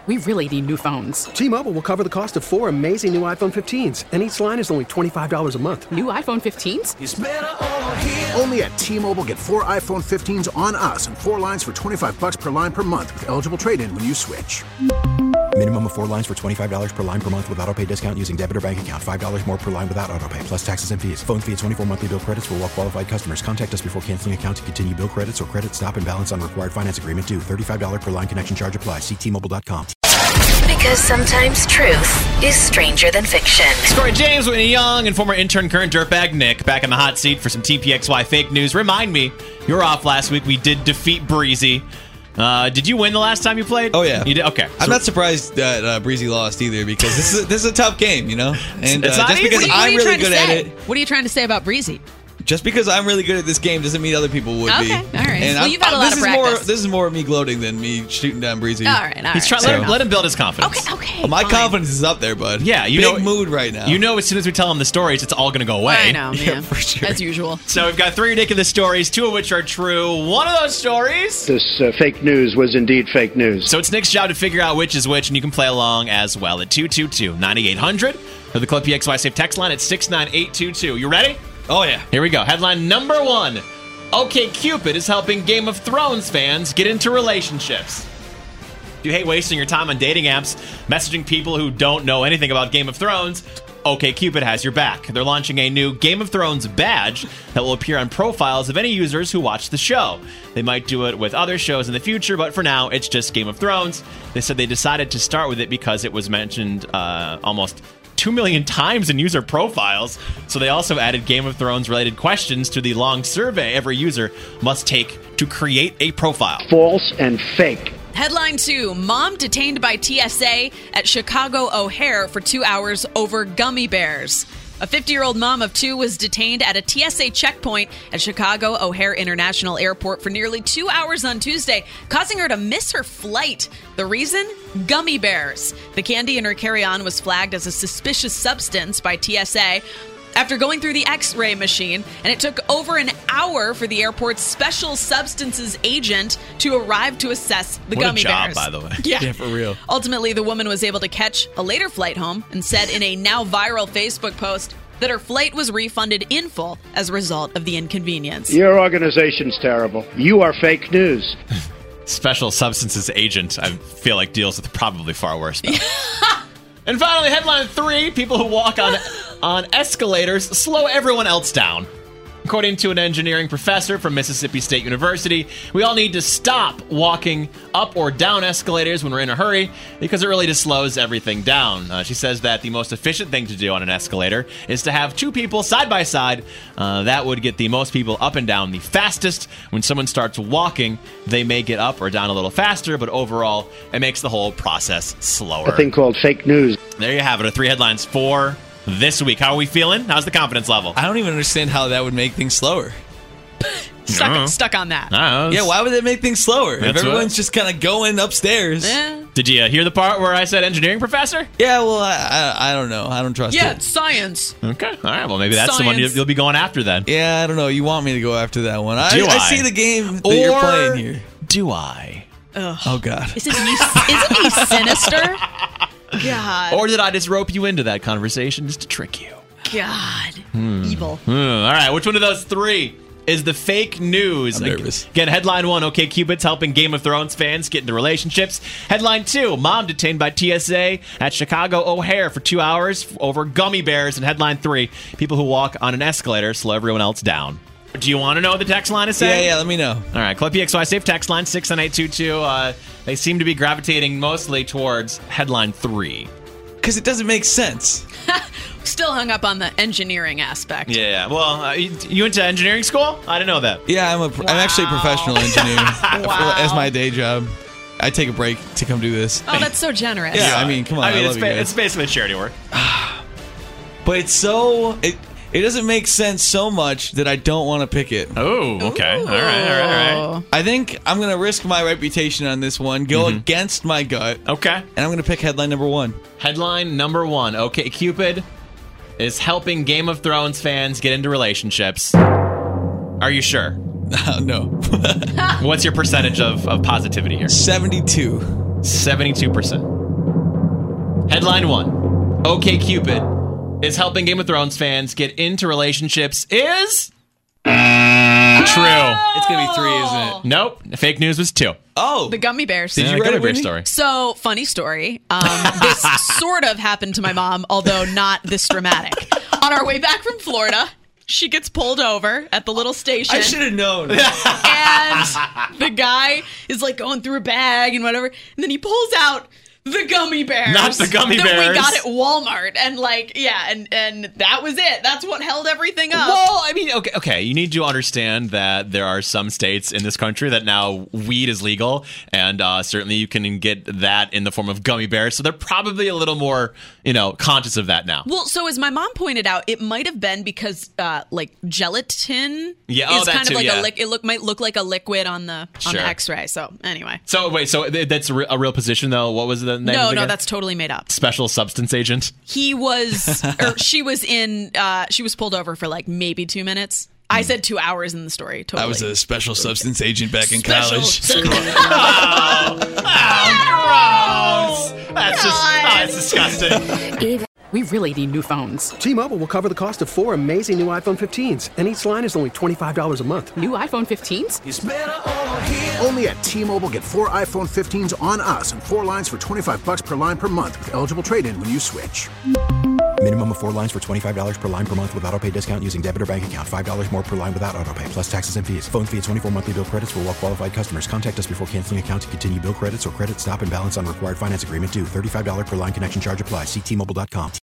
We really need new phones. T-Mobile will cover the cost of 4 amazing new iPhone 15s, and each line is only $25 a month. New iPhone 15s? It's better over here. Only at T-Mobile, get 4 iPhone 15s on us and 4 lines for $25 per line per month with eligible trade-in when you switch. Minimum of 4 lines for $25 per line per month with autopay discount using debit or bank account. $5 more per line without autopay, plus taxes and fees. Phone fee at 24 monthly bill credits for well-qualified customers. Contact us before canceling account to continue bill credits or credit stop and balance on required finance agreement due. $35 per line connection charge applies. See T-Mobile.com. Because sometimes truth is stranger than fiction. Corey James, Whitney Young, and former intern current dirtbag Nick back in the hot seat for some TPXY fake news. Remind me, you were off last week. We did defeat Breezy. Did you win the last time you played? Oh, yeah. You did? Okay. I'm not surprised that Breezy lost either, because this is a tough game, you know? And It's not just easy. because I'm really good at it, What are you trying to say about Breezy? just because I'm really good at this game doesn't mean other people would be. Okay, all right. And Well, you've had a lot of practice. This is more of me gloating than me shooting down Breezy. All right. He's trying. Let him build his confidence. Okay. Well, my fine. confidence is up there, bud. Yeah, Big mood right now. You know, as soon as we tell him the stories, it's all going to go away. I know, man. Yeah, for sure. As usual. So we've got 3 ridiculous stories, 2 of which are true. One of those stories. This fake news was indeed fake news. So it's Nick's job to figure out which is which, and you can play along as well at 222-9800 or the Club PXY Safe text line at 69822. You ready? Oh, yeah. Here we go. Headline number 1. OkCupid is helping Game of Thrones fans get into relationships. Do you hate wasting your time on dating apps, messaging people who don't know anything about Game of Thrones? OkCupid has your back. They're launching a new Game of Thrones badge that will appear on profiles of any users who watch the show. They might do it with other shows in the future, but for now, it's just Game of Thrones. They said they decided to start with it because it was mentioned almost 2 million times in user profiles. So they also added Game of Thrones related questions to the long survey every user must take to create a profile. False and fake. Headline 2, mom detained by TSA at Chicago O'Hare for 2 hours over gummy bears. A 50-year-old mom of 2 was detained at a TSA checkpoint at Chicago O'Hare International Airport for nearly 2 hours on Tuesday, causing her to miss her flight. The reason? Gummy bears. The candy in her carry-on was flagged as a suspicious substance by TSA after going through the X-ray machine, and it took over an hour for the airport's special substances agent to arrive to assess the gummy bears. What a job, by the way. Yeah, for real. Ultimately, the woman was able to catch a later flight home and said in a now viral Facebook post that her flight was refunded in full as a result of the inconvenience. Your organization's terrible. You are fake news. Special substances agent, I feel like deals with probably far worse stuff. And finally, headline 3, people who walk on escalators slow everyone else down. According to an engineering professor from Mississippi State University, we all need to stop walking up or down escalators when we're in a hurry because it really just slows everything down. She says that the most efficient thing to do on an escalator is to have 2 people side by side. That would get the most people up and down the fastest. When someone starts walking, they may get up or down a little faster, but overall, it makes the whole process slower. A thing called fake news. There you have it, our 3 headlines for this week. How are we feeling? How's the confidence level? I don't even understand how that would make things slower. Stuck on that. Yeah, why would that make things slower? That's If everyone's just kind of going upstairs. Yeah, Did you hear the part where I said engineering professor? well, I don't know. I don't trust it. it's science. Okay. All right. Well, maybe that's the one Science. you'll be going after then. Yeah, I don't know. You want me to go after that one. I Do I? see the game that you're playing here. Do I? Oh, God. Isn't he sinister? God. Or did I just rope you into that conversation just to trick you? God. Evil. All right. Which one of those 3 is the fake news? I'm nervous. Again, headline 1, OkCupid's helping Game of Thrones fans get into relationships. Headline 2, mom detained by TSA at Chicago O'Hare for 2 hours over gummy bears. And headline 3, people who walk on an escalator slow everyone else down. Do you want to know what the text line is saying? Yeah, let me know. All right, Club PXY Safe text line 69822. They seem to be gravitating mostly towards headline 3. Because it doesn't make sense. Still hung up on the engineering aspect. Yeah. Well, you went to engineering school? I didn't know that. Yeah, I'm actually a professional engineer as my day job. I take a break to come do this. Oh, that's so generous. Yeah, I mean, come on. I love you guys. It's basically charity work. But it's so... It doesn't make sense so much that I don't want to pick it. Oh, okay. All right. I think I'm going to risk my reputation on this one, go against my gut. Okay. And I'm going to pick headline number 1. Headline number 1. OkCupid is helping Game of Thrones fans get into relationships. Are you sure? No. What's your percentage of positivity here? 72. 72%. Headline 1. OkCupid is helping Game of Thrones fans get into relationships is... True. It's going to be 3, isn't it? Nope. Fake news was 2. Oh. The gummy bears. Did you write Gummy it, bear Whitney? story. So, funny story. This sort of happened to my mom, although not this dramatic. On our way back from Florida, she gets pulled over at the little station. I should have known. And the guy is like going through a bag and whatever. And then he pulls out the gummy bears. Not the gummy that bears. we got at Walmart. And like, yeah, and that was it. That's what held everything up. Well, I mean, okay. You need to understand that there are some states in this country that now weed is legal, and certainly you can get that in the form of gummy bears. So they're probably a little more, conscious of that now. Well, so as my mom pointed out, it might have been because like gelatin Yeah, is that kind too, of like yeah. it might look like a liquid on the Sure. X-ray. So anyway. So wait, so that's a real position though? What was the name of the guy? No, that's totally made up. Special substance agent? He was, or she was she was pulled over for like maybe 2 minutes. I said 2 hours in the story. Totally. I was a special substance agent back in Special college. Gross! That's disgusting. We really need new phones. T-Mobile will cover the cost of 4 amazing new iPhone 15s, and each line is only $25 a month. New iPhone 15s? Only at T-Mobile, get 4 iPhone 15s on us and 4 lines for $25 per line per month with eligible trade-in when you switch. Minimum of 4 lines for $25 per line per month with autopay discount using debit or bank account. $5 more per line without autopay, plus taxes and fees. Phone fee at 24 monthly bill credits for well-qualified customers. Contact us before canceling account to continue bill credits or credit stop and balance on required finance agreement due. $35 per line connection charge applies. See T-Mobile.com.